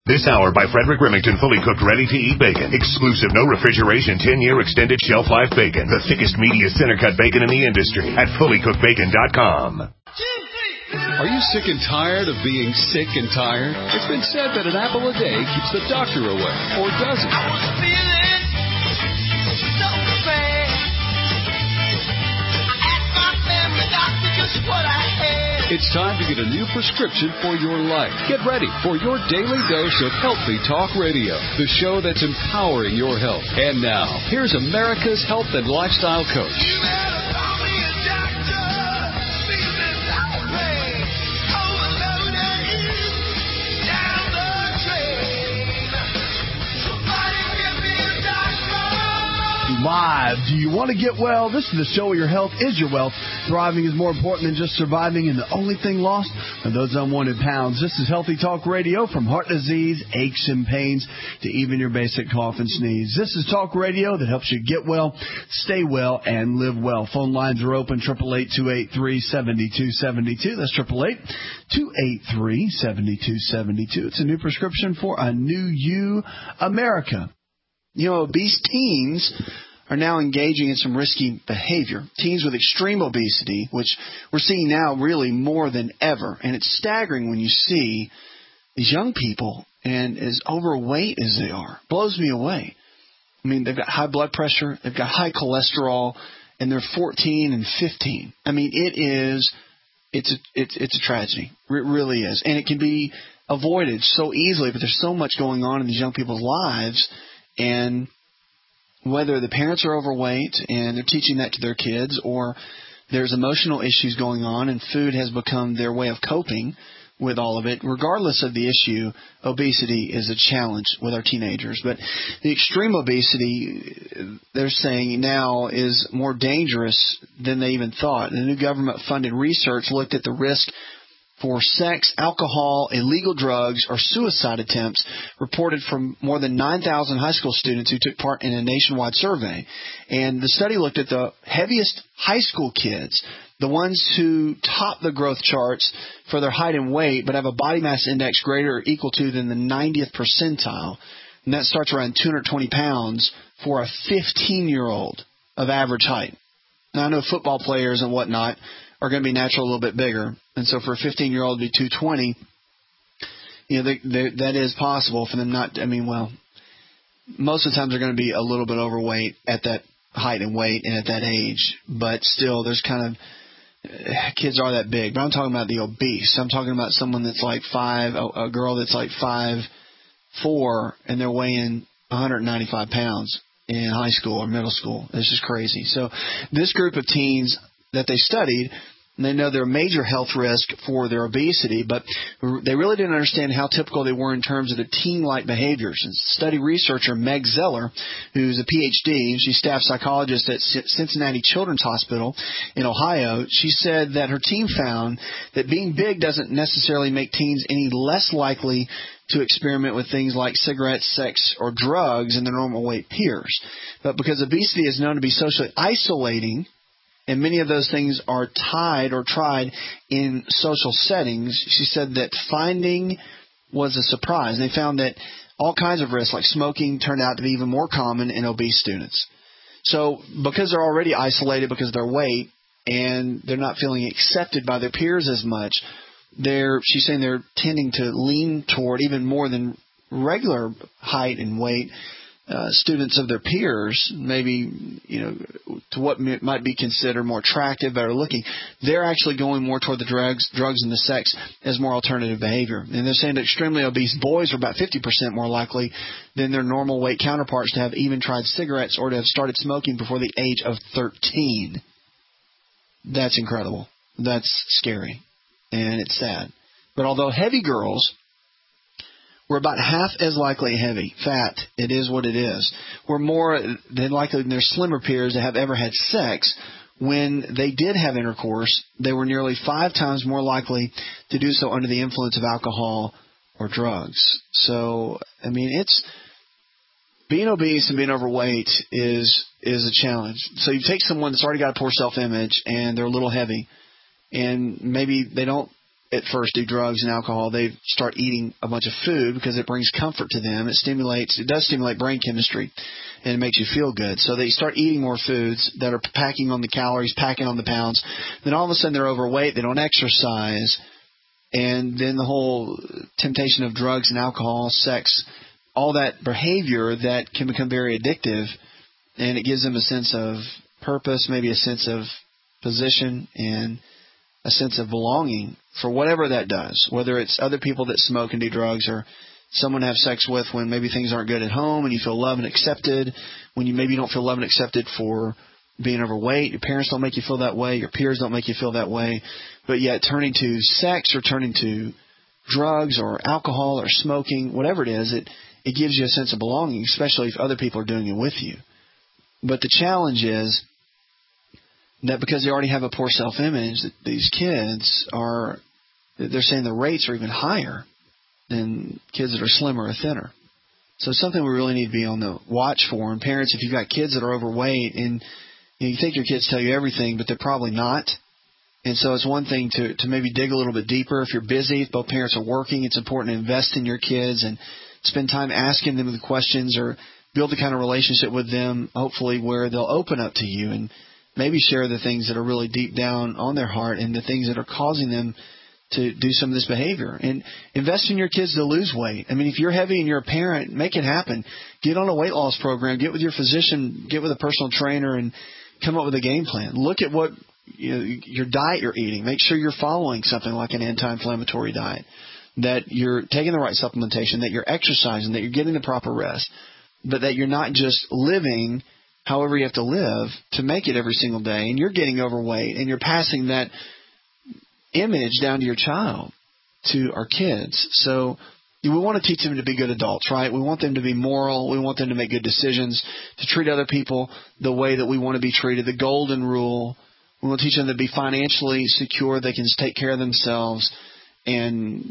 This hour by Frederick Remington, fully cooked, ready-to-eat bacon. Exclusive, no refrigeration, 10-year extended shelf life bacon. The thickest, meatiest center-cut bacon in the industry at fullycookedbacon.com. Are you sick and tired of being sick and tired? It's been said that an apple a day keeps the doctor away, or does it? I was feeling so bad. I asked my family doctor just what I had. It's time to get a new prescription for your life. Get ready for your daily dose of Healthy Talk Radio, the show that's empowering your health. And now, here's America's health and lifestyle coach. You better call me a doctor. Feel this outrage. Overloading you down the drain. Somebody give me a doctor. Live. Do you want to get well? This is the show where your health is your wealth. Thriving is more important than just surviving, and the only thing lost are those unwanted pounds. This is Healthy Talk Radio, from heart disease, aches and pains, to even your basic cough and sneeze. This is talk radio that helps you get well, stay well, and live well. Phone lines are open, 888-283-7272. That's 888-283-7272. It's a new prescription for a new you, America. You know, obese teens are now engaging in some risky behavior. Teens with extreme obesity, which we're seeing now really more than ever. And it's staggering when you see these young people and as overweight as they are. Blows me away. I mean, they've got high blood pressure, they've got high cholesterol, and they're 14 and 15. I mean, it's a tragedy. It really is. And it can be avoided so easily, but there's so much going on in these young people's lives. And whether the parents are overweight and they're teaching that to their kids, or there's emotional issues going on and food has become their way of coping with all of it, regardless of the issue, obesity is a challenge with our teenagers. But the extreme obesity, they're saying now, is more dangerous than they even thought. The new government-funded research looked at the risk for sex, alcohol, illegal drugs, or suicide attempts reported from more than 9,000 high school students who took part in a nationwide survey. And the study looked at the heaviest high school kids, the ones who top the growth charts for their height and weight, but have a body mass index greater or equal to than the 90th percentile. And that starts around 220 pounds for a 15-year-old of average height. Now, I know football players and whatnot are going to be naturally a little bit bigger. And so for a 15-year-old to be 220, you know, that is possible for them not – I mean, well, most of the time they're going to be a little bit overweight at that height and weight and at that age. But still, there's kind of – kids are that big. But I'm talking about the obese. I'm talking about someone that's like a girl that's like 5'4", and they're weighing 195 pounds in high school or middle school. This is crazy. So this group of teens that they studied, and they know they're a major health risk for their obesity, but they really didn't understand how typical they were in terms of the teen-like behaviors. And study researcher Meg Zeller, who's a PhD, she's staff psychologist at Cincinnati Children's Hospital in Ohio, she said that her team found that being big doesn't necessarily make teens any less likely to experiment with things like cigarettes, sex, or drugs in their normal weight peers. But because obesity is known to be socially isolating, and many of those things are tied or tried in social settings, she said that finding was a surprise. They found that all kinds of risks, like smoking, turned out to be even more common in obese students. So because they're already isolated because of their weight and they're not feeling accepted by their peers as much, she's saying they're tending to lean toward, even more than regular height and weight, students of their peers, maybe, you know, to what might be considered more attractive, better looking. They're actually going more toward the drugs and the sex as more alternative behavior. And they're saying that extremely obese boys are about 50% more likely than their normal weight counterparts to have even tried cigarettes or to have started smoking before the age of 13. That's incredible. That's scary. And it's sad. But although heavy girls were about half as likely fat, it is what it is, were more than likely than their slimmer peers to have ever had sex. When they did have intercourse, they were nearly 5 times more likely to do so under the influence of alcohol or drugs. So, I mean, being obese and being overweight is a challenge. So you take someone that's already got a poor self-image and they're a little heavy, and maybe they don't at first do drugs and alcohol, they start eating a bunch of food because it brings comfort to them. It does stimulate brain chemistry, and it makes you feel good. So they start eating more foods that are packing on the calories, packing on the pounds. Then all of a sudden they're overweight, they don't exercise, and then the whole temptation of drugs and alcohol, sex, all that behavior that can become very addictive, and it gives them a sense of purpose, maybe a sense of position, and a sense of belonging for whatever that does, whether it's other people that smoke and do drugs or someone to have sex with when maybe things aren't good at home and you feel loved and accepted, when you maybe don't feel loved and accepted for being overweight. Your parents don't make you feel that way. Your peers don't make you feel that way. But yet turning to sex or turning to drugs or alcohol or smoking, whatever it is, it gives you a sense of belonging, especially if other people are doing it with you. But the challenge is that because they already have a poor self-image, that these kids they're saying the rates are even higher than kids that are slimmer or thinner. So it's something we really need to be on the watch for. And parents, if you've got kids that are overweight and you think your kids tell you everything, but they're probably not. And so it's one thing to maybe dig a little bit deeper. If you're busy, if both parents are working, it's important to invest in your kids and spend time asking them the questions or build the kind of relationship with them, hopefully, where they'll open up to you and maybe share the things that are really deep down on their heart and the things that are causing them to do some of this behavior. And invest in your kids to lose weight. I mean, if you're heavy and you're a parent, make it happen. Get on a weight loss program. Get with your physician. Get with a personal trainer and come up with a game plan. Look at what your diet you're eating. Make sure you're following something like an anti-inflammatory diet, that you're taking the right supplementation, that you're exercising, that you're getting the proper rest, but that you're not just living however you have to live to make it every single day, and you're getting overweight, and you're passing that image down to your child, to our kids. So we want to teach them to be good adults, right? We want them to be moral. We want them to make good decisions, to treat other people the way that we want to be treated, the golden rule. We want to teach them to be financially secure. They can take care of themselves and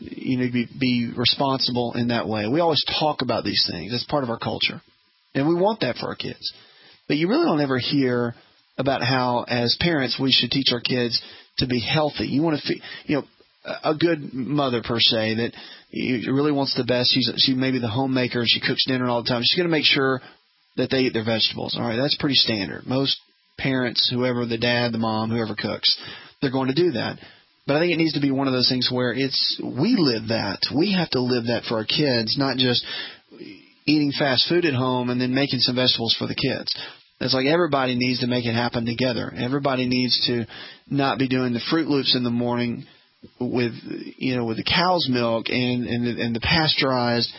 be responsible in that way. We always talk about these things. That's part of our culture, and we want that for our kids. But you really don't ever hear about how, as parents, we should teach our kids to be healthy. You want to, a good mother per se that really wants the best. She may be the homemaker. She cooks dinner all the time. She's going to make sure that they eat their vegetables. All right, that's pretty standard. Most parents, whoever the dad, the mom, whoever cooks, they're going to do that. But I think it needs to be one of those things where we live that. We have to live that for our kids, not just eating fast food at home and then making some vegetables for the kids. It's like everybody needs to make it happen together. Everybody needs to not be doing the Fruit Loops in the morning with the cow's milk and the pasteurized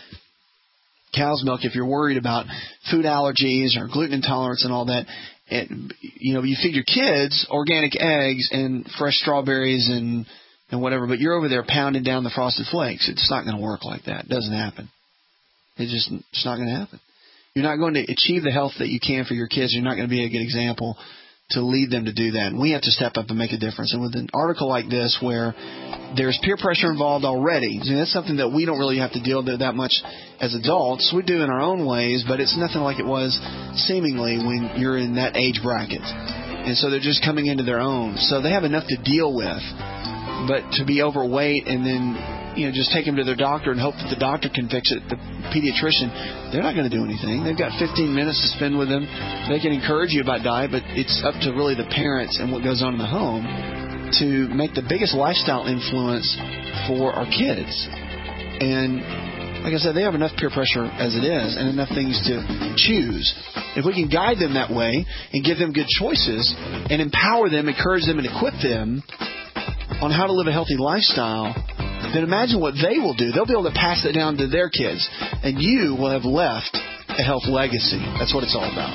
cow's milk if you're worried about food allergies or gluten intolerance and all that. And, you feed your kids organic eggs and fresh strawberries and whatever, but you're over there pounding down the Frosted Flakes. It's not going to work like that. It doesn't happen. It's not going to happen. You're not going to achieve the health that you can for your kids. You're not going to be a good example to lead them to do that. And we have to step up and make a difference. And with an article like this where there's peer pressure involved already, that's something that we don't really have to deal with that much as adults. We do in our own ways, but it's nothing like it was seemingly when you're in that age bracket. And so they're just coming into their own. So they have enough to deal with. But to be overweight and then just take them to their doctor and hope that the doctor can fix it, the pediatrician, they're not going to do anything. They've got 15 minutes to spend with them. They can encourage you about diet, but it's up to really the parents and what goes on in the home to make the biggest lifestyle influence for our kids. And like I said, they have enough peer pressure as it is and enough things to choose. If we can guide them that way and give them good choices and empower them, encourage them, and equip them on how to live a healthy lifestyle, then imagine what they will do. They'll be able to pass it down to their kids, and you will have left a health legacy. That's what it's all about.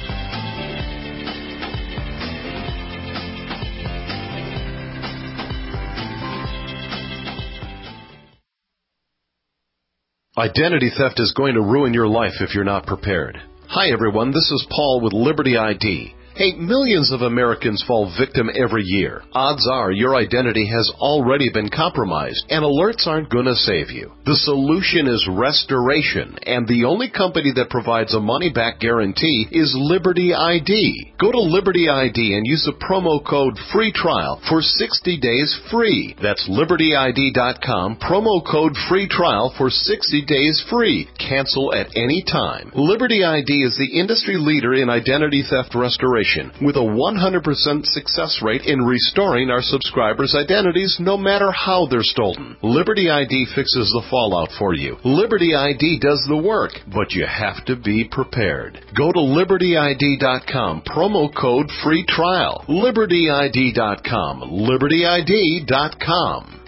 Identity theft is going to ruin your life if you're not prepared. Hi, everyone. This is Paul with Liberty ID. Hey, millions of Americans fall victim every year. Odds are your identity has already been compromised, and alerts aren't going to save you. The solution is restoration, and the only company that provides a money-back guarantee is Liberty ID. Go to Liberty ID and use the promo code FREE TRIAL for 60 days free. That's libertyid.com, promo code FREE TRIAL for 60 days free. Cancel at any time. Liberty ID is the industry leader in identity theft restoration, with a 100% success rate in restoring our subscribers' identities no matter how they're stolen. Liberty ID fixes the fallout for you. Liberty ID does the work, but you have to be prepared. Go to libertyid.com, promo code FREE TRIAL. libertyid.com, libertyid.com.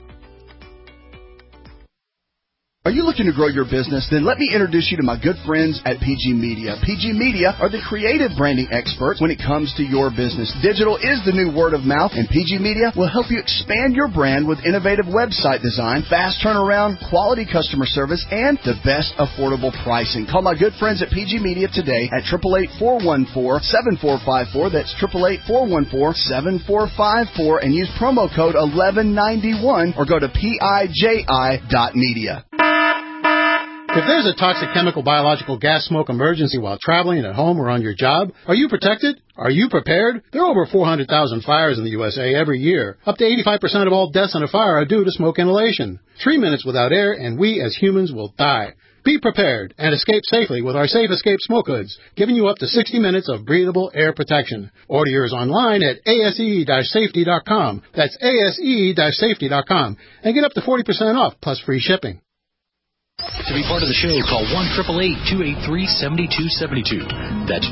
Are you looking to grow your business? Then let me introduce you to my good friends at PG Media. PG Media are the creative branding experts when it comes to your business. Digital is the new word of mouth, and PG Media will help you expand your brand with innovative website design, fast turnaround, quality customer service, and the best affordable pricing. Call my good friends at PG Media today at 888-414-7454. That's 888-414-7454, and use promo code 1191 or go to PIJI.media. If there's a toxic chemical, biological, gas, smoke emergency while traveling at home or on your job, are you protected? Are you prepared? There are over 400,000 fires in the USA every year. Up to 85% of all deaths in a fire are due to smoke inhalation. 3 minutes without air, and we as humans will die. Be prepared and escape safely with our Safe Escape Smoke Hoods, giving you up to 60 minutes of breathable air protection. Order yours online at ase-safety.com. That's ase-safety.com. And get up to 40% off plus free shipping. To be part of the show, call 1-888-283-7272. That's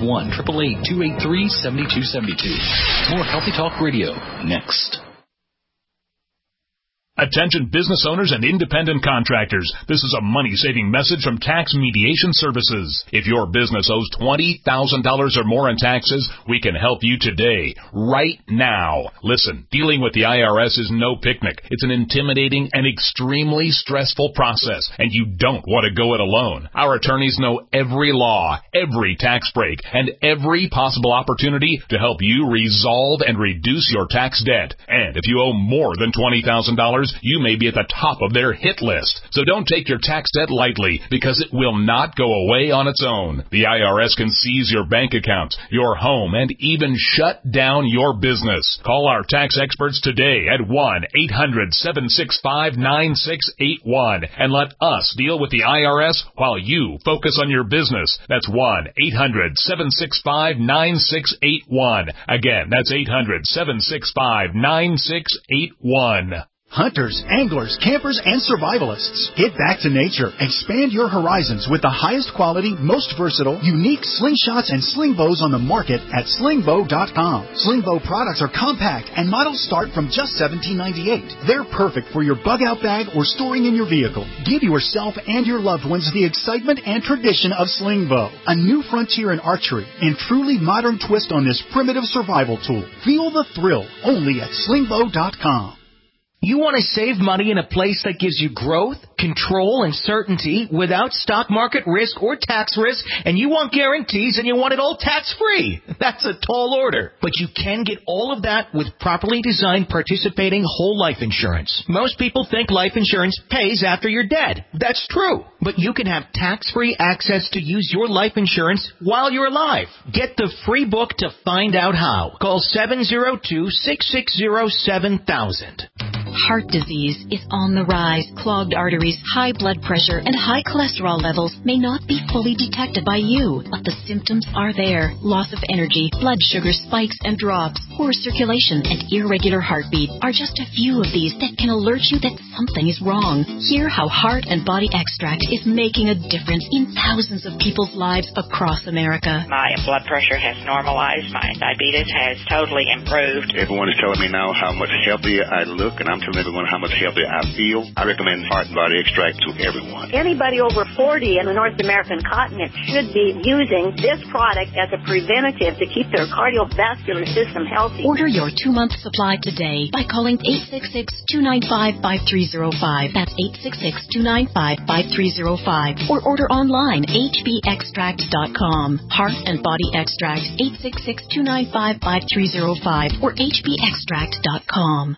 1-888-283-7272. More Healthy Talk Radio next. Attention business owners and independent contractors. This is a money-saving message from Tax Mediation Services. If your business owes $20,000 or more in taxes, we can help you today, right now. Listen, dealing with the IRS is no picnic. It's an intimidating and extremely stressful process, and you don't want to go it alone. Our attorneys know every law, every tax break, and every possible opportunity to help you resolve and reduce your tax debt. And if you owe more than $20,000, you may be at the top of their hit list. So don't take your tax debt lightly, because it will not go away on its own. The IRS can seize your bank accounts, your home, and even shut down your business. Call our tax experts today at 1-800-765-9681 and let us deal with the IRS while you focus on your business. That's 1-800-765-9681. Again, that's 800-765-9681. Hunters, anglers, campers, and survivalists. Get back to nature. Expand your horizons with the highest quality, most versatile, unique slingshots and sling bows on the market at slingbow.com. Slingbow products are compact and models start from just $17.98. They're perfect for your bug-out bag or storing in your vehicle. Give yourself and your loved ones the excitement and tradition of Slingbow, a new frontier in archery and truly modern twist on this primitive survival tool. Feel the thrill only at slingbow.com. You want to save money in a place that gives you growth, control, and certainty without stock market risk or tax risk, and you want guarantees and you want it all tax-free. That's a tall order. But you can get all of that with properly designed participating whole life insurance. Most people think life insurance pays after you're dead. That's true. But you can have tax-free access to use your life insurance while you're alive. Get the free book to find out how. Call 702-660-7000. Heart disease is on the rise. Clogged arteries, high blood pressure, and high cholesterol levels may not be fully detected by you, but the symptoms are there. Loss of energy, blood sugar spikes and drops, poor circulation, and irregular heartbeat are just a few of these that can alert you that something is wrong. Hear how Heart and Body Extract is making a difference in thousands of people's lives across America. My blood pressure has normalized. My diabetes has totally improved. Everyone is telling me now how much healthier I look, and I'm telling everyone how much healthier I feel. I recommend Heart and Body Extract to everyone. Anybody over 40 in the North American continent should be using this product as a preventative to keep their cardiovascular system healthy. healthy. Order your 2-month supply today by calling 866-295-5305. That's 866-295-5305. Or order online, hbextracts.com. Heart and Body Extracts, 866-295-5305 or hbextract.com.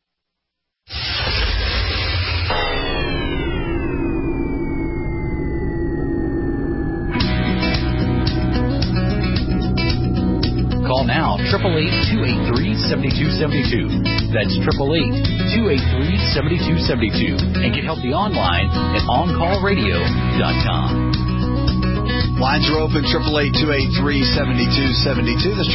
Call now, 888-283-7272. That's 888-283-7272. And get healthy online at OnCallRadio.com. Lines are open, 888-283-7272. That's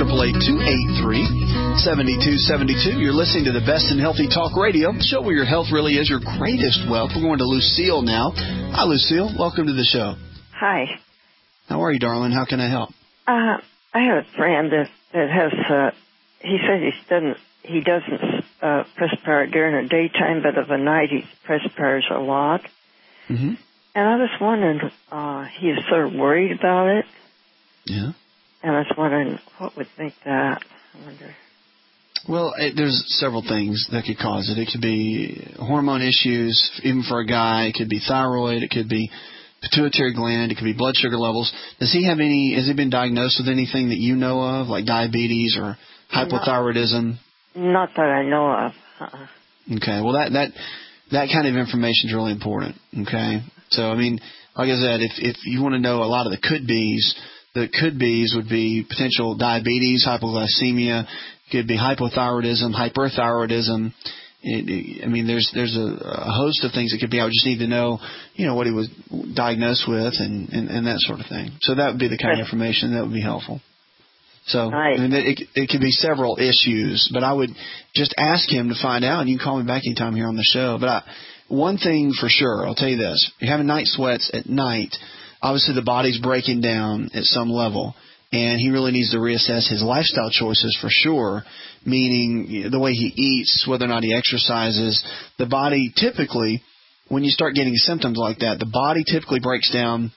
888-283-7272. You're listening to the Best in Healthy Talk Radio, the show where your health really is your greatest wealth. We're going to Lucille now. Hi, Lucille. Welcome to the show. Hi. How are you, darling? How can I help? I have a friend that has, he says he doesn't perspire during the daytime, but of the night he perspires a lot. Mm-hmm. And I was wondering, he's sort of worried about it. Yeah. And I was wondering what would make that. I wonder. Well, there's several things that could cause it. It could be hormone issues, even for a guy. It could be thyroid. It could be pituitary gland. It could be blood sugar levels. Has he been diagnosed with anything that you know of, like diabetes or hypothyroidism? Not that I know of. Okay. Well, that kind of information is really important. Okay. So, I mean, like I said, if you want to know a lot of the could-be's would be potential diabetes, hypoglycemia, it could be hypothyroidism, hyperthyroidism. I mean, there's a host of things that could be. I would just need to know, what he was diagnosed with and that sort of thing. So that would be the kind of information that would be helpful. So I mean, it could be several issues, but I would just ask him to find out, and you can call me back anytime here on the show. But one thing for sure, I'll tell you this: you're having night sweats at night. Obviously, the body's breaking down at some level, and he really needs to reassess his lifestyle choices for sure, meaning the way he eats, whether or not he exercises. The body typically, when you start getting symptoms like that, the body typically breaks down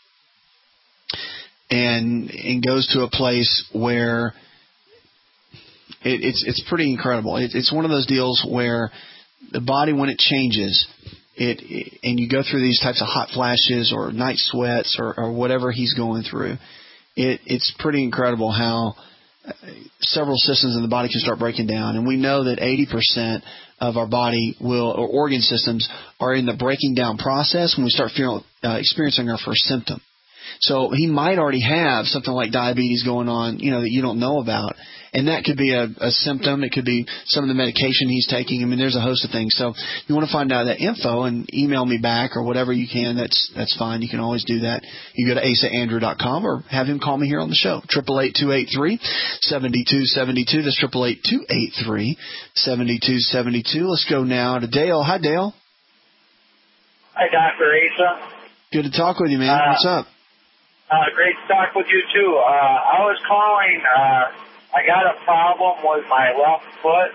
and goes to a place where it's pretty incredible. It's one of those deals where the body, when it changes, and you go through these types of hot flashes or night sweats or whatever he's going through, it's pretty incredible how several systems in the body can start breaking down. And we know that 80% of our body or organ systems are in the breaking down process when we start experiencing our first symptom. So he might already have something like diabetes going on, that you don't know about. And that could be a symptom. It could be some of the medication he's taking. I mean, there's a host of things. So if you want to find out that info and email me back or whatever you can, that's fine. You can always do that. You go to asaandrew.com or have him call me here on the show. 888-283-7272. That's 888-283-7272. Let's go now to Dale. Hi, Dale. Hi, Dr. Asa. Good to talk with you, man. What's up? Great to talk with you, too. I was calling. I got a problem with my left foot.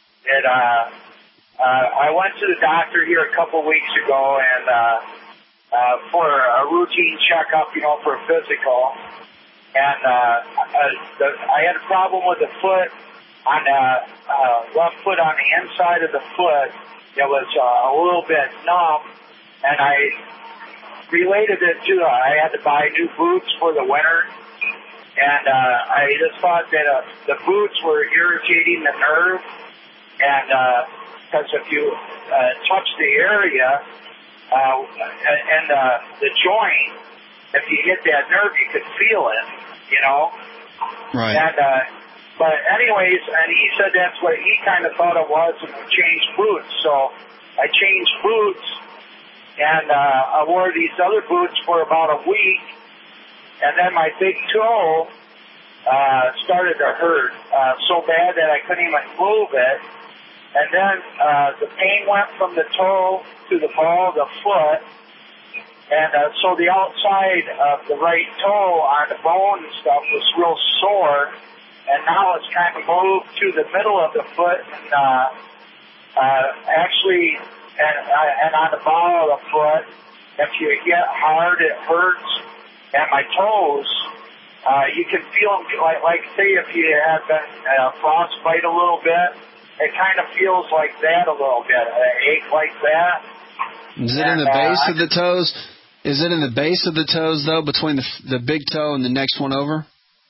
I went to the doctor here a couple weeks ago and for a routine checkup, for a physical. And I had a problem with the foot on the left foot on the inside of the foot. It was a little bit numb, and I related it to I had to buy new boots for the winter, and I just thought that the boots were irritating the nerve, and because if you touch the area and the joint, if you hit that nerve, you could feel it, Right. And but anyways, and he said that's what he kind of thought it was, and changed boots. So I changed boots. And I wore these other boots for about a week, and then my big toe started to hurt so bad that I couldn't even move it. And then the pain went from the toe to the ball of the foot, and so the outside of the right toe on the bone and stuff was real sore, and now it's kind of moved to the middle of the foot, and actually... And on the ball of the foot, if you get hard, it hurts. And my toes, You can feel them, like say if you had been frostbite a little bit, it kind of feels like that a little bit, an ache like that. Is it in the base of the toes? Is it in the base of the toes, though, between the big toe and the next one over?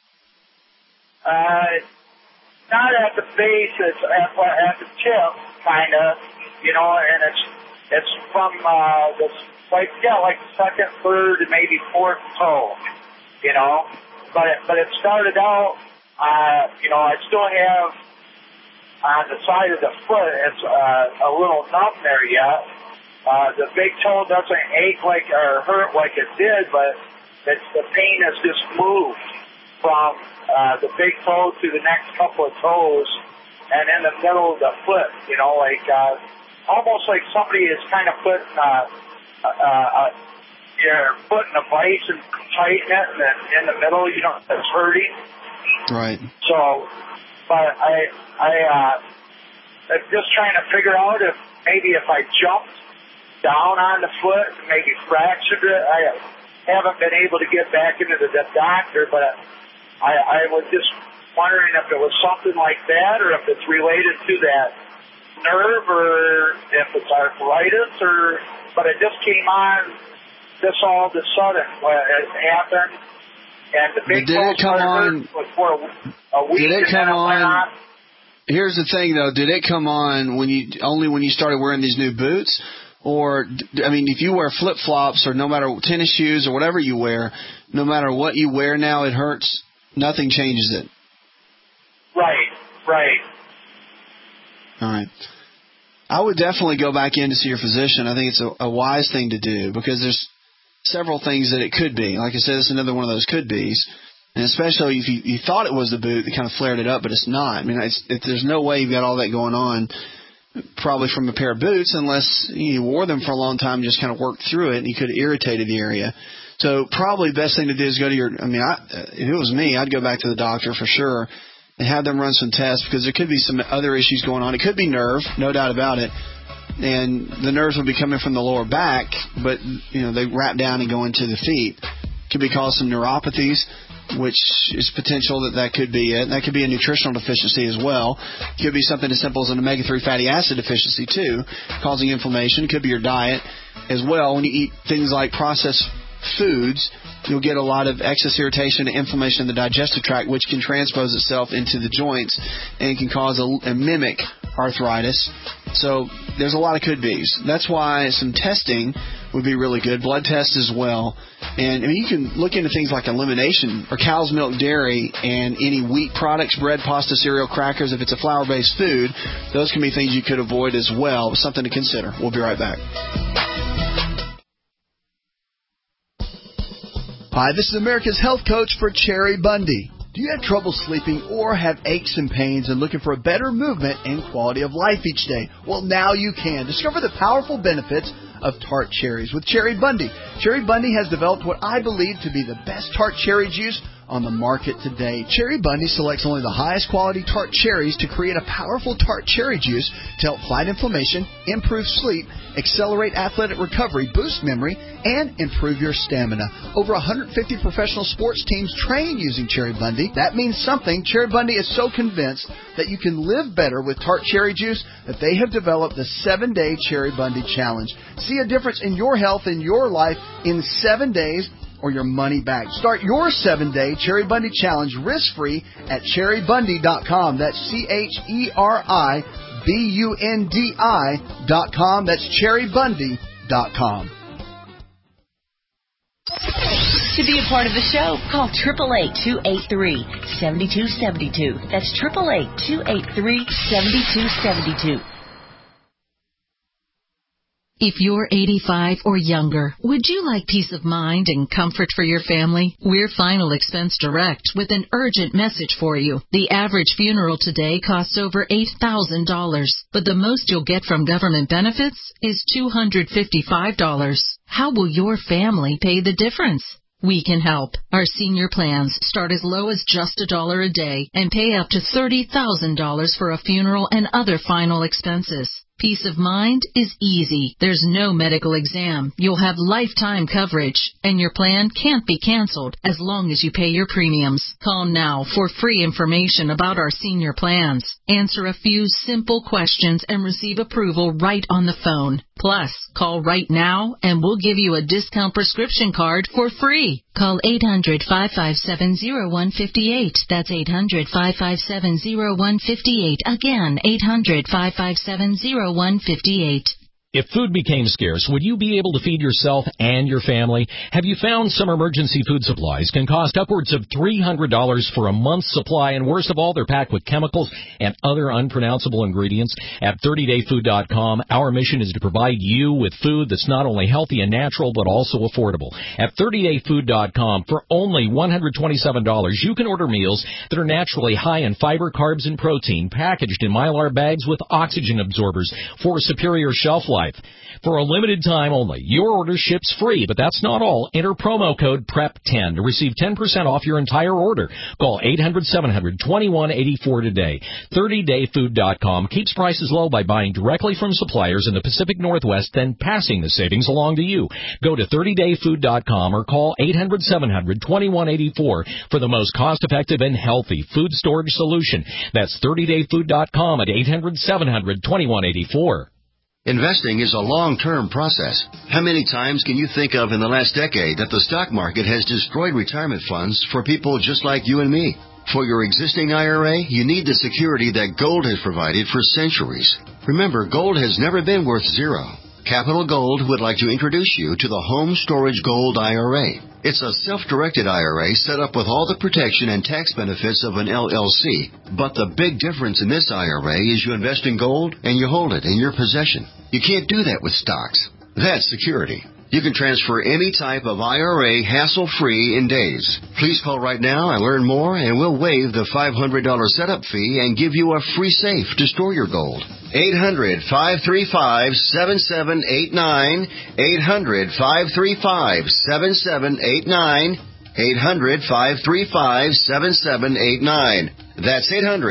Not at the base, it's at the tip, kind of, and it's from like the second, third, and maybe fourth toe, But it started out, I still have on the side of the foot, it's a little numb there yet. The big toe doesn't ache or hurt like it did, but the pain has just moved from the big toe to the next couple of toes and in the middle of the foot, almost like somebody is kind of putting your foot in a vice and tighten it, and then in the middle, it's hurting. Right. So, but I'm just trying to figure out if I jumped down on the foot and maybe fractured it. I haven't been able to get back into the doctor, but I was just wondering if it was something like that, or if it's related to that nerve, or if it's arthritis, but it just came on this all of a sudden. It happened, and the big toe started for a week. Did it come on? On. Here's the thing, though. Did it come on when you started wearing these new boots? Or, if you wear flip-flops or no matter tennis shoes or whatever you wear, no matter what you wear now, it hurts. Nothing changes it. Right. All right. I would definitely go back in to see your physician. I think it's a wise thing to do because there's several things that it could be. Like I said, it's another one of those could-bes. And especially if you thought it was the boot that kind of flared it up, but it's not. There's no way you've got all that going on probably from a pair of boots unless you wore them for a long time and just kind of worked through it and you could have irritated the area. So probably the best thing to do is go to your, if it was me, I'd go back to the doctor for sure and have them run some tests because there could be some other issues going on. It could be nerve, no doubt about it. And the nerves would be coming from the lower back, but, they wrap down and go into the feet. Could be causing some neuropathies, which is potential that could be it. That could be a nutritional deficiency as well. It could be something as simple as an omega-3 fatty acid deficiency, too, causing inflammation. It could be your diet as well. When you eat things like processed foods, you'll get a lot of excess irritation and inflammation in the digestive tract, which can transpose itself into the joints and can cause a mimic arthritis. So there's a lot of could-bes. That's why some testing would be really good, blood tests as well. And you can look into things like elimination or cow's milk dairy and any wheat products, bread, pasta, cereal, crackers. If it's a flour-based food, those can be things you could avoid as well. Something to consider. We'll be right back. Hi, this is America's health coach for Cherry Bundy. Do you have trouble sleeping or have aches and pains and looking for a better movement and quality of life each day? Well, now you can. Discover the powerful benefits of tart cherries with Cherry Bundy. Cherry Bundy has developed what I believe to be the best tart cherry juice on the market today. Cherry Bundy selects only the highest quality tart cherries to create a powerful tart cherry juice to help fight inflammation, improve sleep, accelerate athletic recovery, boost memory, and improve your stamina. Over 150 professional sports teams train using Cherry Bundy. That means something. Cherry Bundy is so convinced that you can live better with tart cherry juice that they have developed the 7-Day Cherry Bundy Challenge. See a difference in your health and your life in 7 days or your money back. Start your 7-Day Cherry Bundy Challenge risk-free at cherrybundy.com. That's CHERIBUNDI.com. That's cherrybundy.com. To be a part of the show, call 888-283-7272. That's 888-283-7272. If you're 85 or younger, would you like peace of mind and comfort for your family? We're Final Expense Direct with an urgent message for you. The average funeral today costs over $8,000, but the most you'll get from government benefits is $255. How will your family pay the difference? We can help. Our senior plans start as low as just $1 a day and pay up to $30,000 for a funeral and other final expenses. Peace of mind is easy. There's no medical exam. You'll have lifetime coverage, and your plan can't be canceled as long as you pay your premiums. Call now for free information about our senior plans. Answer a few simple questions and receive approval right on the phone. Plus, call right now and we'll give you a discount prescription card for free. Call 800-557-0158. That's 800-557-0158. Again, 800-557-0158. If food became scarce, would you be able to feed yourself and your family? Have you found some emergency food supplies can cost upwards of $300 for a month's supply, and worst of all, they're packed with chemicals and other unpronounceable ingredients? At 30dayfood.com, our mission is to provide you with food that's not only healthy and natural, but also affordable. At 30dayfood.com, for only $127, you can order meals that are naturally high in fiber, carbs, and protein, packaged in Mylar bags with oxygen absorbers for superior shelf life. For a limited time only, your order ships free, but that's not all. Enter promo code PREP10 to receive 10% off your entire order. Call 800-700-2184 today. 30dayfood.com keeps prices low by buying directly from suppliers in the Pacific Northwest, then passing the savings along to you. Go to 30dayfood.com or call 800-700-2184 for the most cost-effective and healthy food storage solution. That's 30dayfood.com at 800-700-2184. Investing is a long-term process. How many times can you think of in the last decade that the stock market has destroyed retirement funds for people just like you and me? For your existing IRA, you need the security that gold has provided for centuries. Remember, gold has never been worth zero. Capital Gold would like to introduce you to the Home Storage Gold IRA. It's a self-directed IRA set up with all the protection and tax benefits of an LLC. But the big difference in this IRA is you invest in gold and you hold it in your possession. You can't do that with stocks. That's security. You can transfer any type of IRA hassle-free in days. Please call right now and learn more, and we'll waive the $500 setup fee and give you a free safe to store your gold. 800-535-7789. 800-535-7789. 800-535-7789. That's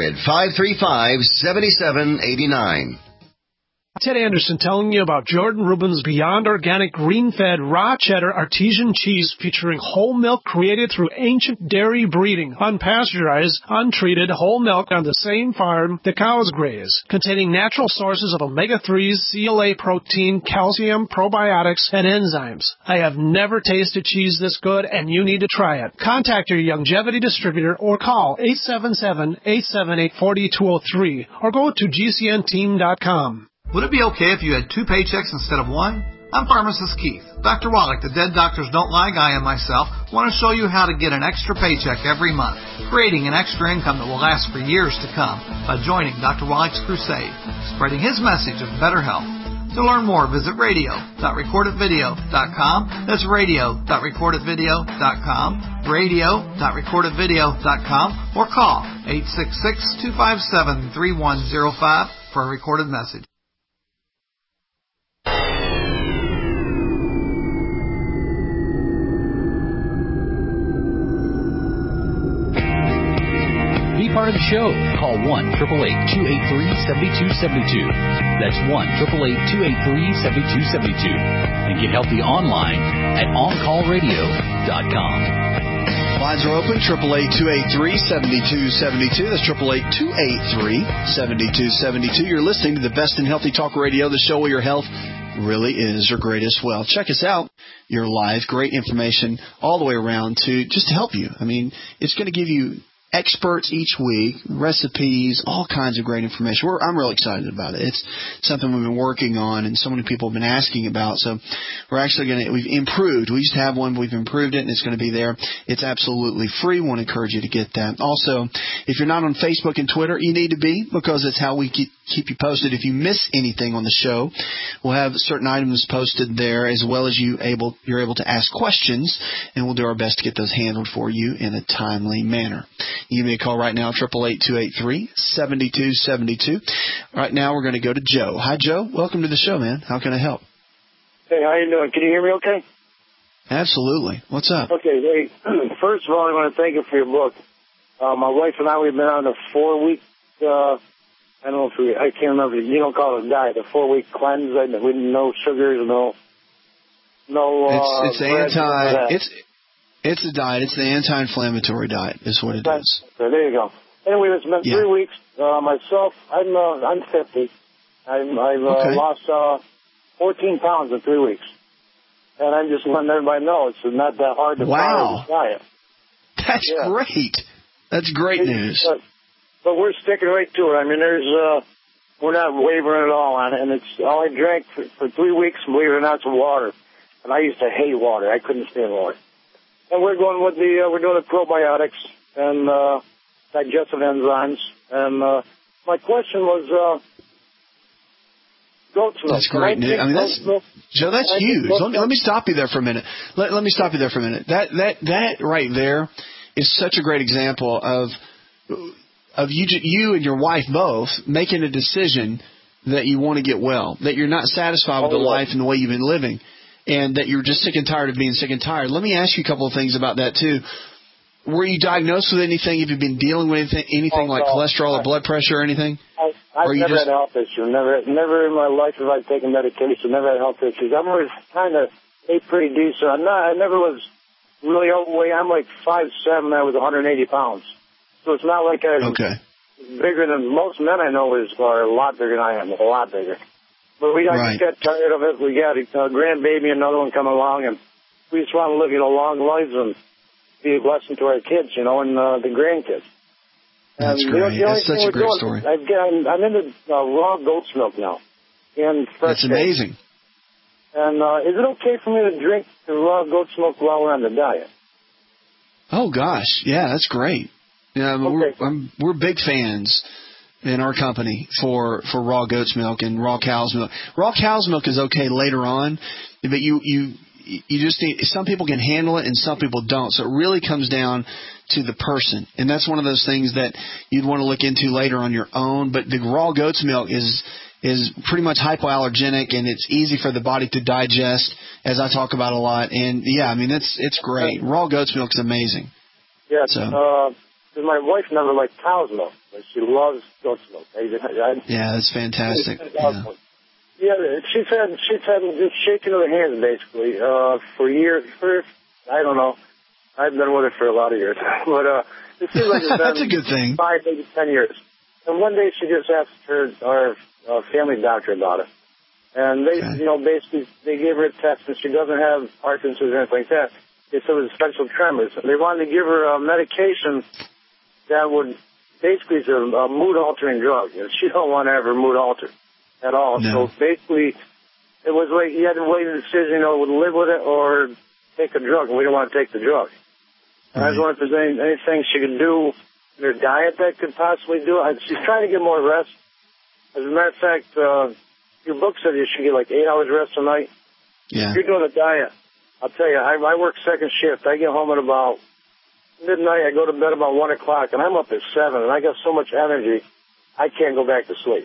800-535-7789. Ted Anderson telling you about Jordan Rubin's Beyond Organic Green-Fed Raw Cheddar Artesian Cheese featuring whole milk created through ancient dairy breeding, unpasteurized, untreated whole milk on the same farm the cows graze, containing natural sources of omega-3s, CLA protein, calcium, probiotics, and enzymes. I have never tasted cheese this good, and you need to try it. Contact your Longevity distributor or call 877-878-4203 or go to gcnteam.com. Would it be okay if you had two paychecks instead of one? I'm Pharmacist Keith. Dr. Wallach, the Dead Doctors Don't Lie guy, and myself want to show you how to get an extra paycheck every month, creating an extra income that will last for years to come by joining Dr. Wallach's crusade, spreading his message of better health. To learn more, visit radio.recordedvideo.com. That's radio.recordedvideo.com, radio.recordedvideo.com, or call 866-257-3105 for a recorded message. Be part of the show. Call 1-888-283-7272. That's 1-888-283-7272. And get healthy online at OnCallRadio.com. Lines are open, 888-283-7272. That's 888-283-7272. You're listening to the best in healthy talk radio, the show where your health really is your greatest wealth. Check us out. You're live. Great information all the way around just to help you. I mean, it's going to give you experts each week, recipes, all kinds of great information. I'm really excited about it. It's something we've been working on and so many people have been asking about. So we've improved. We used to have one, but we've improved it and it's going to be there. It's absolutely free. We want to encourage you to get that. Also, if you're not on Facebook and Twitter, you need to be, because it's how we keep you posted. If you miss anything on the show, we'll have certain items posted there, as well as you're able to ask questions, and we'll do our best to get those handled for you in a timely manner. Give me a call right now, 888-283-7272. Right now, we're going to go to Joe. Hi, Joe. Welcome to the show, man. How can I help? Hey, how you doing? Can you hear me okay? Absolutely. What's up? Okay, hey, first of all, I want to thank you for your book. My wife and I, we've been on a 4-week I don't know if I can't remember. You don't call it a diet, a 4-week cleanse. With no sugars, no. It's bread, it's a diet. It's the anti-inflammatory diet. Is what it is. Okay, there you go. Anyway, it's been 3 weeks. Myself, I'm 50. I've lost 14 pounds in 3 weeks, and I'm just letting everybody know it's not that hard to follow this diet. That's great. That's great news. But we're sticking right to it. I mean, we're not wavering at all on it, and it's all I drank for 3 weeks. Believe it or not, some water, and I used to hate water. I couldn't stand water. And we're going with we're doing the probiotics and digestive enzymes. And my question was goat's milk. That's great news. I mean, Joe, that's huge. Let me stop you there for a minute. Let me stop you there for a minute. That right there is such a great example of you and your wife both making a decision that you want to get well, that you're not satisfied with the life and the way you've been living, and that you're just sick and tired of being sick and tired. Let me ask you a couple of things about that, too. Were you diagnosed with anything? Have you been dealing with anything like cholesterol or blood pressure or anything? I've never had a health issue. Never in my life have I taken medication. Never had health issues. I'm always kind of ate pretty decent. I never was really overweight. I'm like 5'7". I was 180 pounds. So it's not like I'm bigger than most men I know are a lot bigger than I am, a lot bigger. But I just got tired of it. We got a grandbaby, another one coming along, and we just want to live, long lives and be a blessing to our kids, and the grandkids. That's great. That's such a great story. I'm into raw goat's milk now. And fresh That's amazing. And is it okay for me to drink the raw goat's milk while we're on the diet? Oh, gosh. Yeah, that's great. Yeah, we're big fans in our company for raw goat's milk and raw cow's milk. Raw cow's milk is okay later on, but you just need, some people can handle it and some people don't. So it really comes down to the person. And that's one of those things that you'd want to look into later on your own. But the raw goat's milk is pretty much hypoallergenic, and it's easy for the body to digest, as I talk about a lot. And it's great. Raw goat's milk is amazing. Yeah. So. My wife never liked cow's milk, but she loves goat's milk. Yeah, that's fantastic. Yeah, she's had just shaking of the hands basically for years. I don't know. I've been with her for a lot of years, but it seems like it's been that's a good thing. 5, maybe 10 years. And one day she just asked our family doctor about it, and they, basically they gave her a test, and she doesn't have Parkinson's or anything like that. They said it was essential tremors. They wanted to give her a medication that would basically is a mood-altering drug. She don't want to have her mood altered at all. No. So basically, it was like you had to weigh the decision, would live with it or take a drug, and we didn't want to take the drug. And I was wondering if there's anything she could do in her diet that could possibly do it. She's trying to get more rest. As a matter of fact, your book said you should get like 8 hours rest a night. Yeah. If you're doing a diet, I'll tell you, I work second shift. I get home at about midnight. I go to bed about 1 o'clock, and I'm up at 7, and I got so much energy, I can't go back to sleep.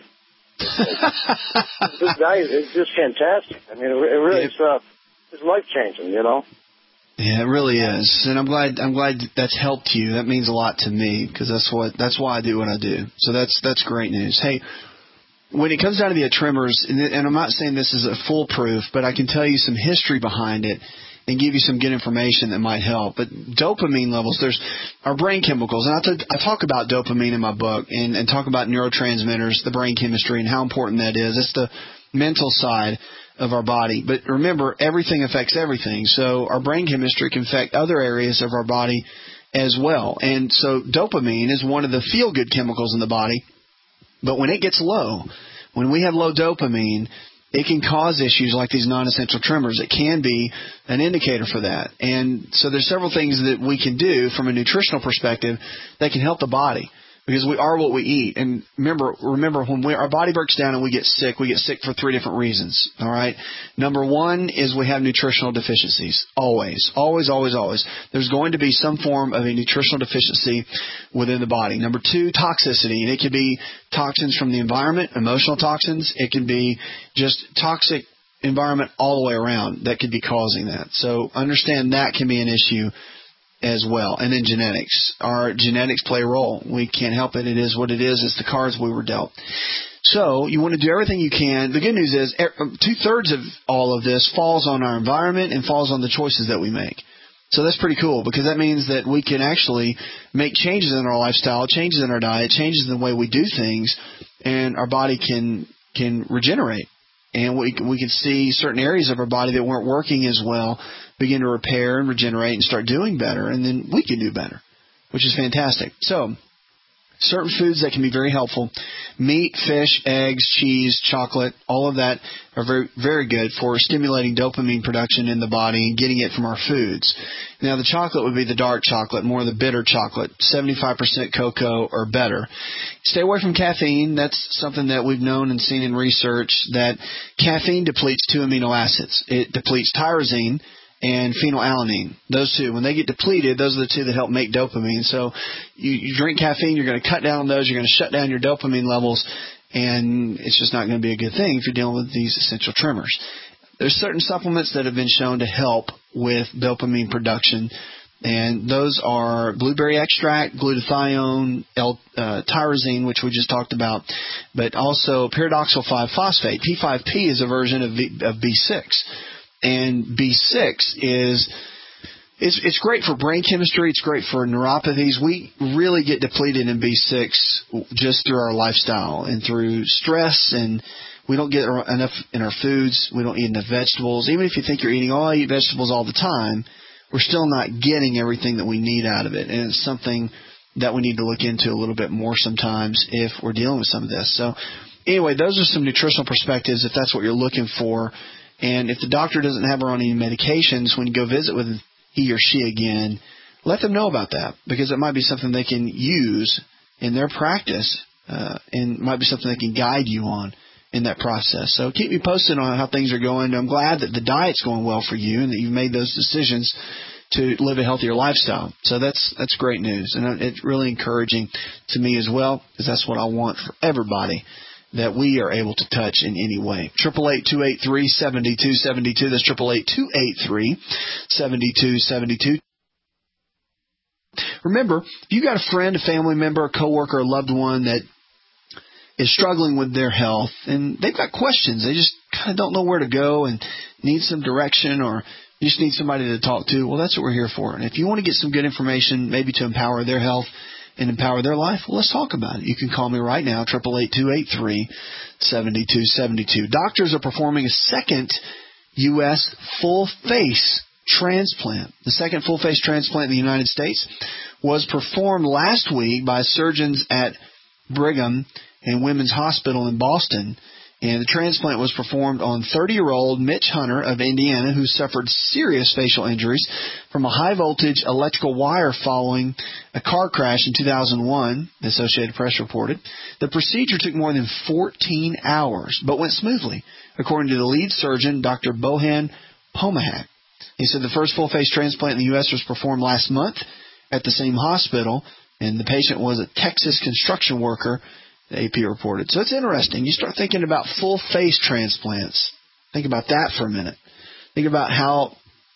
This diet is just fantastic. I mean, it really it's life-changing, Yeah, it really is, and I'm glad that's helped you. That means a lot to me because that's why I do what I do. So that's great news. Hey, when it comes down to the tremors, and I'm not saying this is a foolproof, but I can tell you some history behind it and give you some good information that might help. But dopamine levels, there's our brain chemicals, and I talk about dopamine in my book and talk about neurotransmitters, the brain chemistry, and how important that is. It's the mental side of our body. But remember, everything affects everything. So our brain chemistry can affect other areas of our body as well. And so dopamine is one of the feel-good chemicals in the body. But when it gets low, when we have low dopamine, it can cause issues like these non-essential tremors. It can be an indicator for that. And so there's several things that we can do from a nutritional perspective that can help the body. Because we are what we eat. And remember when our body breaks down and we get sick for 3 different reasons. All right. Number 1 is we have nutritional deficiencies. Always. There's going to be some form of a nutritional deficiency within the body. Number 2, toxicity. And it could be toxins from the environment, emotional toxins. It can be just toxic environment all the way around that could be causing that. So understand that can be an issue as well. And then genetics. Our genetics play a role. We can't help it. It is what it is. It's the cards we were dealt. So you want to do everything you can. The good news is 2/3 of all of this falls on our environment and falls on the choices that we make. So that's pretty cool, because that means that we can actually make changes in our lifestyle, changes in our diet, changes in the way we do things, and our body can regenerate. And we can see certain areas of our body that weren't working as well begin to repair and regenerate and start doing better, and then we can do better, which is fantastic. So certain foods that can be very helpful: meat, fish, eggs, cheese, chocolate, all of that are very, very good for stimulating dopamine production in the body and getting it from our foods. Now, the chocolate would be the dark chocolate, more of the bitter chocolate, 75% cocoa or better. Stay away from caffeine. That's something that we've known and seen in research, that caffeine depletes 2 amino acids. It depletes tyrosine and phenylalanine. Those two, when they get depleted, those are the two that help make dopamine. So you drink caffeine, you're going to cut down on those, you're going to shut down your dopamine levels, and it's just not going to be a good thing if you're dealing with these essential tremors. There's certain supplements that have been shown to help with dopamine production, and those are blueberry extract, glutathione, tyrosine, which we just talked about, but also pyridoxal 5-phosphate. P5P is a version of B6. And B6 it's great for brain chemistry. It's great for neuropathies. We really get depleted in B6 just through our lifestyle and through stress, and we don't get enough in our foods. We don't eat enough vegetables. Even if you think you're eating, I eat vegetables all the time, we're still not getting everything that we need out of it. And it's something that we need to look into a little bit more sometimes if we're dealing with some of this. So anyway, those are some nutritional perspectives if that's what you're looking for. And if the doctor doesn't have her on any medications, when you go visit with he or she again, let them know about that, because it might be something they can use in their practice, and might be something they can guide you on in that process. So keep me posted on how things are going. I'm glad that the diet's going well for you and that you've made those decisions to live a healthier lifestyle. So that's great news, and it's really encouraging to me as well, because that's what I want for everybody that we are able to touch in any way. 888-283-7272. That's 888-283-7272. Remember, if you got a friend, a family member, a coworker, a loved one that is struggling with their health and they've got questions, they just kind of don't know where to go and need some direction, or you just need somebody to talk to, well, that's what we're here for. And if you want to get some good information, maybe to empower their health and empower their life, well, let's talk about it. You can call me right now, 888-283-7272. Doctors are performing a second U.S. full-face transplant. The second full-face transplant in the United States was performed last week by surgeons at Brigham and Women's Hospital in Boston. And the transplant was performed on 30-year-old Mitch Hunter of Indiana, who suffered serious facial injuries from a high-voltage electrical wire following a car crash in 2001, the Associated Press reported. The procedure took more than 14 hours, but went smoothly, according to the lead surgeon, Dr. Bohan Pomahak. He said the first full-face transplant in the U.S. was performed last month at the same hospital, and the patient was a Texas construction worker, the AP reported. So it's interesting. You start thinking about full face transplants. Think about that for a minute. Think about how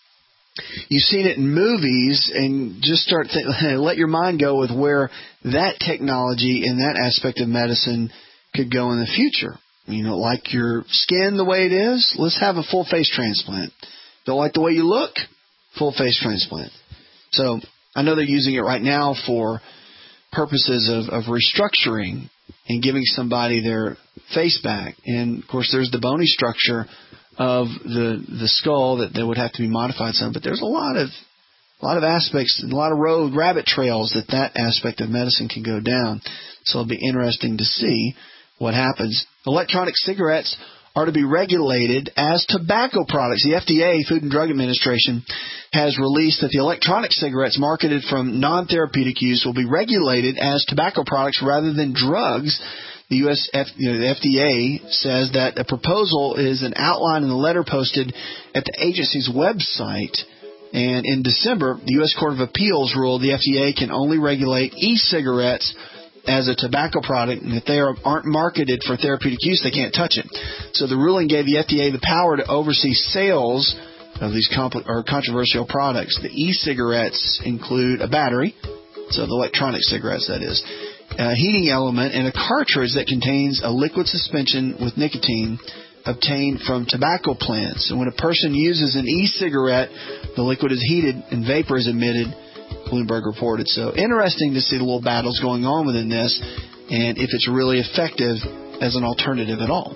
you've seen it in movies, and just let your mind go with where that technology and that aspect of medicine could go in the future. You know, like your skin the way it is, let's have a full face transplant. Don't like the way you look? Full face transplant. So I know they're using it right now for purposes of restructuring and giving somebody their face back. And, of course, there's the bony structure of the skull that would have to be modified some. But there's a lot of aspects, a lot of rabbit trails that aspect of medicine can go down. So it'll be interesting to see what happens. Electronic cigarettes are to be regulated as tobacco products. The FDA, Food and Drug Administration, has released that the electronic cigarettes marketed from non-therapeutic use will be regulated as tobacco products rather than drugs. The the FDA says that a proposal is an outline in the letter posted at the agency's website. And in December, the U.S. Court of Appeals ruled the FDA can only regulate e-cigarettes as a tobacco product, and if they aren't marketed for therapeutic use, they can't touch it. So the ruling gave the FDA the power to oversee sales of these controversial products. The e-cigarettes include a battery, so the electronic cigarettes, that is, a heating element, and a cartridge that contains a liquid suspension with nicotine obtained from tobacco plants. And when a person uses an e-cigarette, the liquid is heated and vapor is emitted, Bloomberg reported. So interesting to see the little battles going on within this, and if it's really effective as an alternative at all.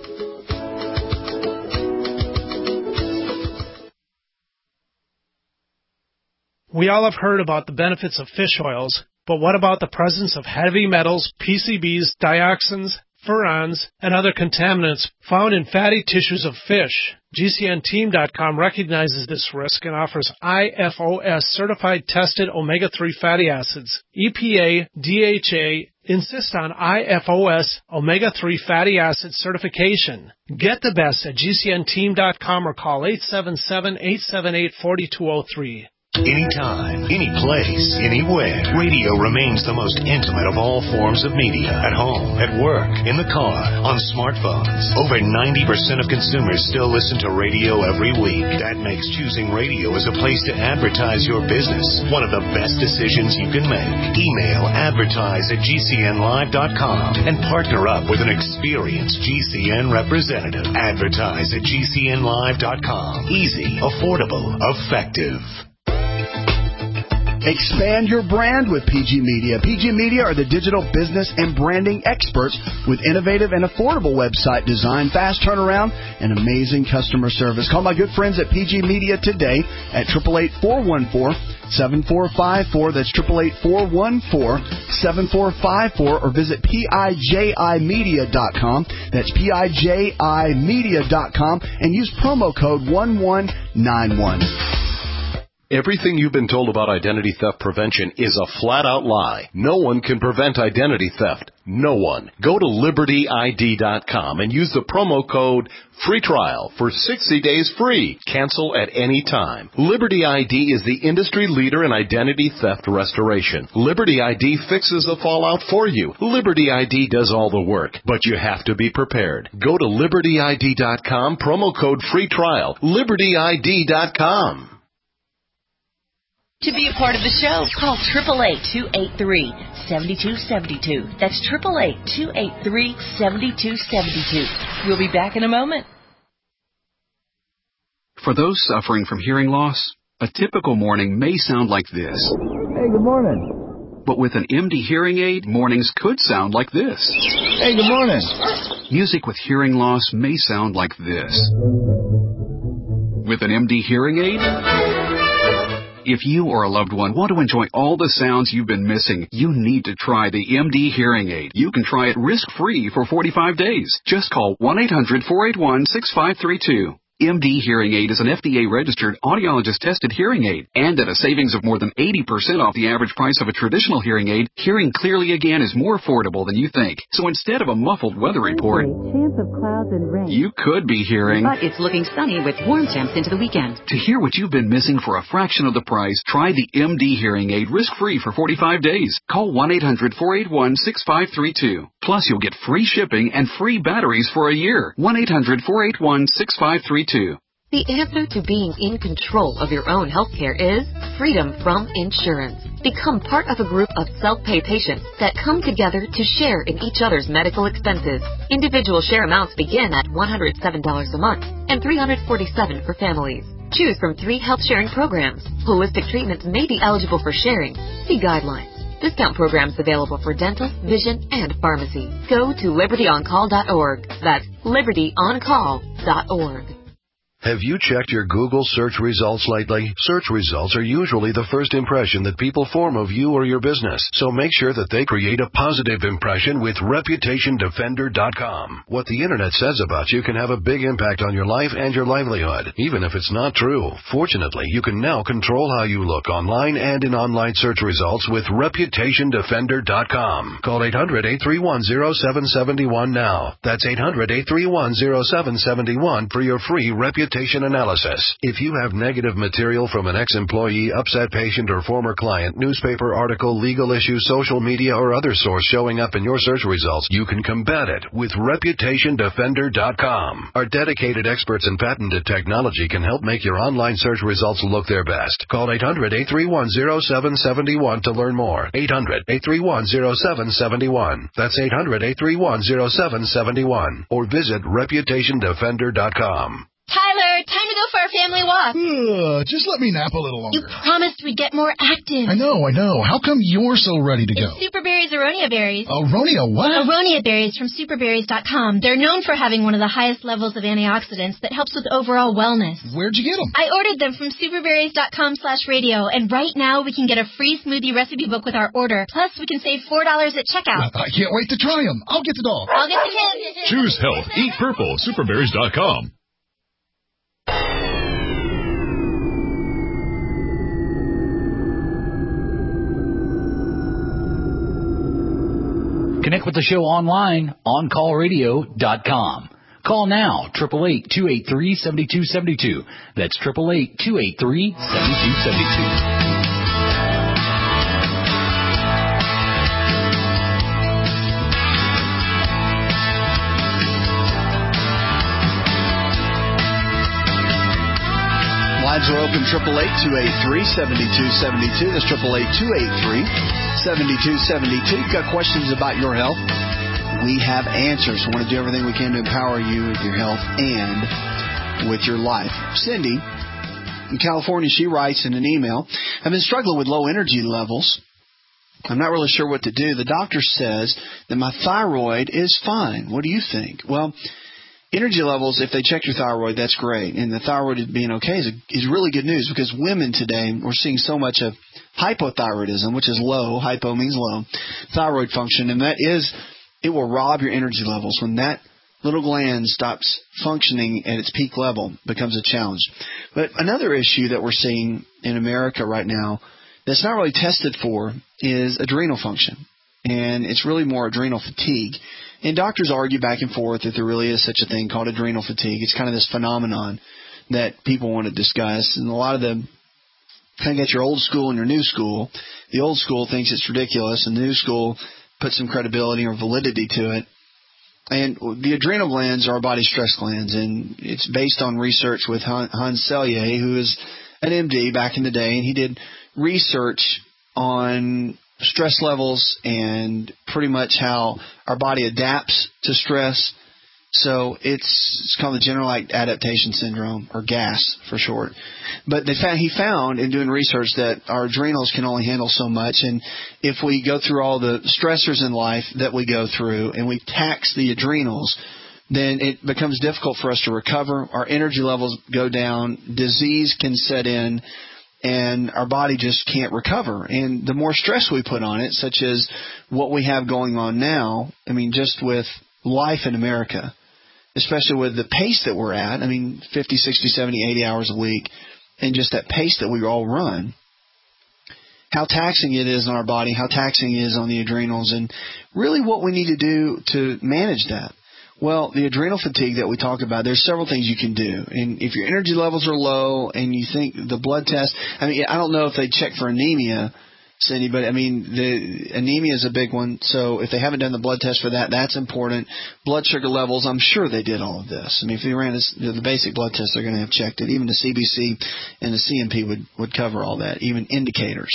We all have heard about the benefits of fish oils, but what about the presence of heavy metals, PCBs, dioxins, furans, and other contaminants found in fatty tissues of fish? GCNteam.com recognizes this risk and offers IFOS certified tested omega-3 fatty acids. EPA, DHA insist on IFOS omega-3 fatty acid certification. Get the best at GCNteam.com or call 877-878-4203. Anytime, any place, anywhere, radio remains the most intimate of all forms of media. At home, at work, in the car, on smartphones. Over 90% of consumers still listen to radio every week. That makes choosing radio as a place to advertise your business one of the best decisions you can make. Email advertise@gcnlive.com and partner up with an experienced GCN representative. Advertise at gcnlive.com. Easy, affordable, effective. Expand your brand with PG Media. PG Media are the digital business and branding experts with innovative and affordable website design, fast turnaround, and amazing customer service. Call my good friends at PG Media today at 888-414-7454. That's 888-414-7454, or visit PIJImedia.com. That's PIJImedia.com, and use promo code 1191. Everything you've been told about identity theft prevention is a flat-out lie. No one can prevent identity theft. No one. Go to LibertyID.com and use the promo code Free Trial for 60 days free. Cancel at any time. Liberty ID is the industry leader in identity theft restoration. Liberty ID fixes the fallout for you. Liberty ID does all the work, but you have to be prepared. Go to LibertyID.com, promo code Free Trial. LibertyID.com. To be a part of the show, call 888-283-7272. That's 888-283-7272. We'll be back in a moment. For those suffering from hearing loss, a typical morning may sound like this. Hey, good morning. But with an MD hearing aid, mornings could sound like this. Hey, good morning. Music with hearing loss may sound like this. With an MD hearing aid, if you or a loved one want to enjoy all the sounds you've been missing, you need to try the MD Hearing Aid. You can try it risk-free for 45 days. Just call 1-800-481-6532. MD Hearing Aid is an FDA-registered, audiologist-tested hearing aid. And at a savings of more than 80% off the average price of a traditional hearing aid, hearing clearly again is more affordable than you think. So instead of a muffled weather report, chance of clouds and rain, you could be hearing, but it's looking sunny with warm temps into the weekend. To hear what you've been missing for a fraction of the price, try the MD Hearing Aid risk-free for 45 days. Call 1-800-481-6532. Plus, you'll get free shipping and free batteries for a year. 1-800-481-6532. The answer to being in control of your own healthcare is freedom from insurance. Become part of a group of self-pay patients that come together to share in each other's medical expenses. Individual share amounts begin at $107 a month and $347 for families. Choose from 3 health sharing programs. Holistic treatments may be eligible for sharing. See guidelines. Discount programs available for dental, vision, and pharmacy. Go to libertyoncall.org. That's libertyoncall.org. Have you checked your Google search results lately? Search results are usually the first impression that people form of you or your business, so make sure that they create a positive impression with ReputationDefender.com. What the Internet says about you can have a big impact on your life and your livelihood, even if it's not true. Fortunately, you can now control how you look online and in online search results with ReputationDefender.com. Call 800-831-0771 now. That's 800-831-0771 for your free Reputation reputation analysis. If you have negative material from an ex-employee, upset patient, or former client, newspaper article, legal issue, social media, or other source showing up in your search results, you can combat it with ReputationDefender.com. Our dedicated experts in patented technology can help make your online search results look their best. Call 800-831-0771 to learn more. 800-831-0771. That's 800-831-0771. Or visit ReputationDefender.com. Tyler, time to go for our family walk. Just let me nap a little longer. You promised we'd get more active. I know. How come you're so ready to go? It's Superberry's Aronia berries. Aronia what? Aronia berries from superberries.com. They're known for having one of the highest levels of antioxidants that helps with overall wellness. Where'd you get them? I ordered them from superberries.com/radio, and right now we can get a free smoothie recipe book with our order. Plus, we can save $4 at checkout. I can't wait to try them. I'll get the dog. I'll get the kids. Choose health. Eat purple. Superberries.com. Connect with the show online, OnCallRadio.com. Call now, 888-283-7272. That's 888-283-7272. Lines are open, 888-283-7272. That's 888-283-7272. You've got questions about your health. We have answers. We want to do everything we can to empower you with your health and with your life. Cindy in California, she writes in an email, I've been struggling with low energy levels. I'm not really sure what to do. The doctor says that my thyroid is fine. What do you think? Well, energy levels, if they check your thyroid, that's great. And the thyroid being okay is really good news, because women today, we're seeing so much of hypothyroidism, which is low. Hypo means low. Thyroid function. And that is, it will rob your energy levels. When that little gland stops functioning at its peak level, it becomes a challenge. But another issue that we're seeing in America right now that's not really tested for is adrenal function. And it's really more adrenal fatigue. And doctors argue back and forth that there really is such a thing called adrenal fatigue. It's kind of this phenomenon that people want to discuss. And a lot of them kind of got your old school and your new school. The old school thinks it's ridiculous, and the new school puts some credibility or validity to it. And the adrenal glands are our body's stress glands, and it's based on research with Hans Selye, who is an MD back in the day, and he did research on stress levels and pretty much how our body adapts to stress. So it's called the general adaptation syndrome, or GAS for short. But he found in doing research that our adrenals can only handle so much, and if we go through all the stressors in life that we go through and we tax the adrenals, then it becomes difficult for us to recover. Our energy levels go down, disease can set in, and our body just can't recover. And the more stress we put on it, such as what we have going on now, I mean, just with life in America, especially with the pace that we're at, 50, 60, 70, 80 hours a week, and just that pace that we all run, how taxing it is on our body, how taxing it is on the adrenals, and really what we need to do to manage that. Well, the adrenal fatigue that we talk about, there's several things you can do. And if your energy levels are low and you think the blood test, I don't know if they check for anemia, Cindy, but the anemia is a big one. So if they haven't done the blood test for that, that's important. Blood sugar levels, I'm sure they did all of this. If they ran the basic blood test, they're going to have checked it. Even the CBC and the CMP would cover all that, even indicators.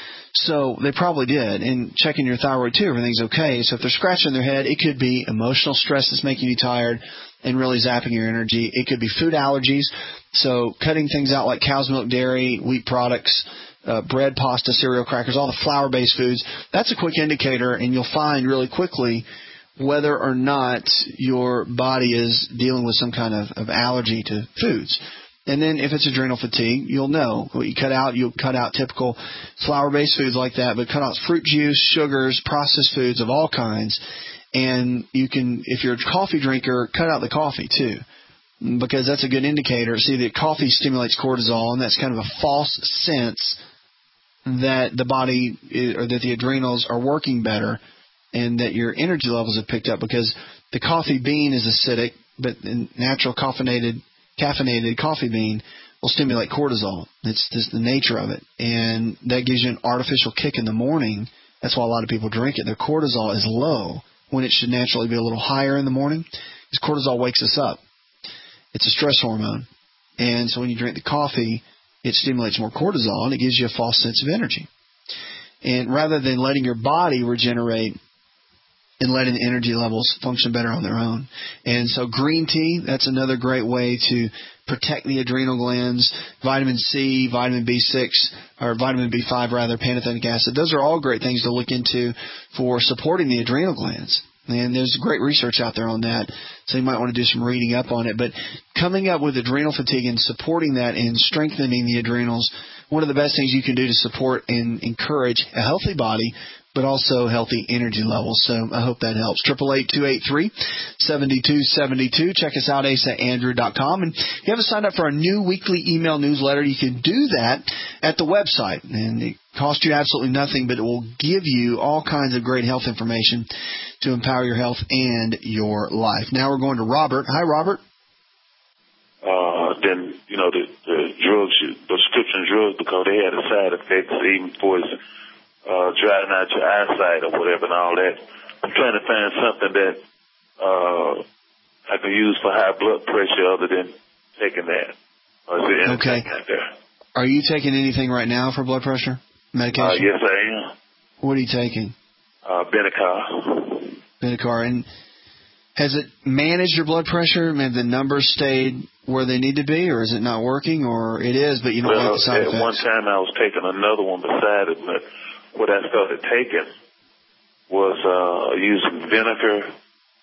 So they probably did. And checking your thyroid too, everything's okay. So if they're scratching their head, it could be emotional stress that's making you tired and really zapping your energy. It could be food allergies. So cutting things out like cow's milk, dairy, wheat products, bread, pasta, cereal, crackers, all the flour-based foods. That's a quick indicator, and you'll find really quickly whether or not your body is dealing with some kind of allergy to foods. And then if it's adrenal fatigue, you'll know what you cut out. You'll cut out typical flour-based foods like that, but cut out fruit juice, sugars, processed foods of all kinds. And you can, if you're a coffee drinker, cut out the coffee too, because that's a good indicator. See, that coffee stimulates cortisol, and that's kind of a false sense that the body or that the adrenals are working better and that your energy levels have picked up, because the coffee bean is acidic, but natural caffeinated caffeinated coffee bean will stimulate cortisol. It's just the nature of it. And that gives you an artificial kick in the morning. That's why a lot of people drink it. Their cortisol is low when it should naturally be a little higher in the morning, because cortisol wakes us up. It's a stress hormone. And so when you drink the coffee, it stimulates more cortisol, and it gives you a false sense of energy. And rather than letting your body regenerate and letting the energy levels function better on their own. And so green tea, that's another great way to protect the adrenal glands. Vitamin C, vitamin B6, or vitamin B5 rather, pantothenic acid. Those are all great things to look into for supporting the adrenal glands. And there's great research out there on that, so you might want to do some reading up on it. But coming up with adrenal fatigue and supporting that and strengthening the adrenals, one of the best things you can do to support and encourage a healthy body, but also healthy energy levels. So I hope that helps. 888-283-7272. Check us out, asaandrew.com. And if you haven't signed up for our new weekly email newsletter, you can do that at the website. And it costs you absolutely nothing, but it will give you all kinds of great health information to empower your health and your life. Now we're going to Robert. Hi, Robert. Then, the drugs, prescription drugs, because they had a side effects even for driving out your eyesight or whatever and all that. I'm trying to find something that I can use for high blood pressure other than taking that. Or is there anything out there? Are you taking anything right now for blood pressure medication? Yes, I am. What are you taking? Benicar. And has it managed your blood pressure? Have the numbers stayed where they need to be, or is it not working? Or it is, but you don't like the side effects? At one time I was taking another one beside it, but what I started taking was using vinegar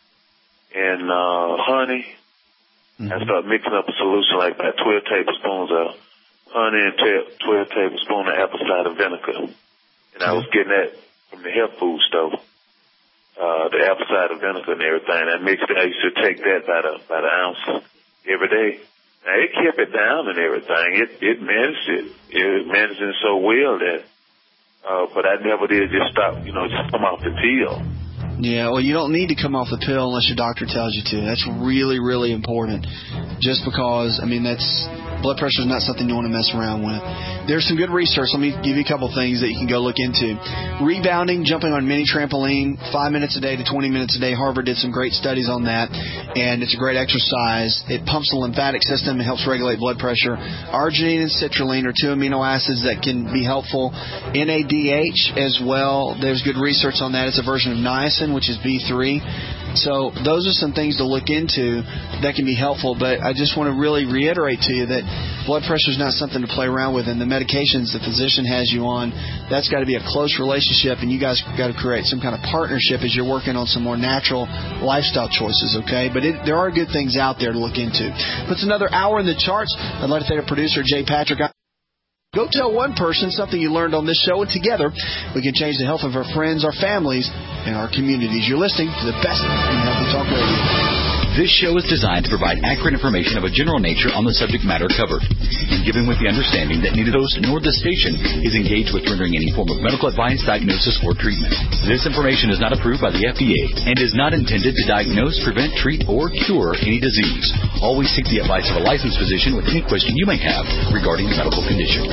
and honey. Mm-hmm. I started mixing up a solution like about 12 tablespoons of honey and 12 tablespoons of apple cider vinegar. And I was getting that from the health food store, the apple cider vinegar and everything. I used to take that by the ounce every day. Now, it kept it down and everything. It managed it. It managed it so well that but I never did just stop, just come off the pill. Yeah, well, you don't need to come off the pill unless your doctor tells you to. That's really, really important. Just because, blood pressure is not something you want to mess around with. There's some good research. Let me give you a couple things that you can go look into. Rebounding, jumping on mini trampoline, 5 minutes a day to 20 minutes a day. Harvard did some great studies on that, and it's a great exercise. It pumps the lymphatic system and helps regulate blood pressure. Arginine and citrulline are two amino acids that can be helpful. NADH as well. There's good research on that. It's a version of niacin, which is B3. So those are some things to look into that can be helpful. But I just want to really reiterate to you that blood pressure is not something to play around with. And the medications the physician has you on, that's got to be a close relationship. And you guys got to create some kind of partnership as you're working on some more natural lifestyle choices, okay? But there are good things out there to look into. Puts another hour in the charts. I'd like to thank our producer, Jay Patrick. Go tell one person something you learned on this show, and together we can change the health of our friends, our families, and our communities. You're listening to the best in Healthy Talk Radio. This show is designed to provide accurate information of a general nature on the subject matter covered, and given with the understanding that neither host nor the station is engaged with rendering any form of medical advice, diagnosis, or treatment. This information is not approved by the FDA and is not intended to diagnose, prevent, treat, or cure any disease. Always seek the advice of a licensed physician with any question you may have regarding a medical condition.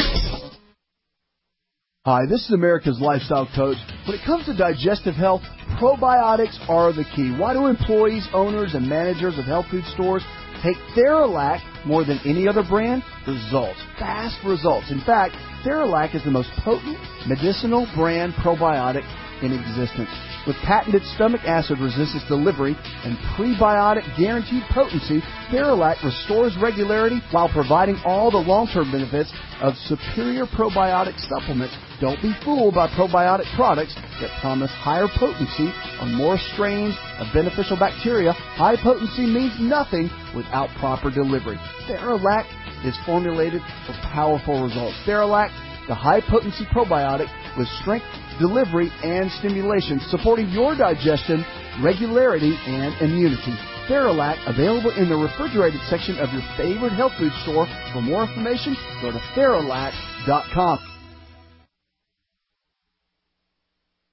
Hi, this is America's Lifestyle Coach. When it comes to digestive health, probiotics are the key. Why do employees, owners, and managers of health food stores take Theralac more than any other brand? Results. Fast results. In fact, Theralac is the most potent medicinal brand probiotic in existence. With patented stomach acid resistance delivery and prebiotic guaranteed potency, Theralac restores regularity while providing all the long-term benefits of superior probiotic supplements. Don't be fooled by probiotic products that promise higher potency on more strains of beneficial bacteria. High potency means nothing without proper delivery. Theralac is formulated for powerful results. Theralac, the high-potency probiotic with strength, delivery, and stimulation, supporting your digestion, regularity, and immunity. Theralac, available in the refrigerated section of your favorite health food store. For more information, go to Theralac.com.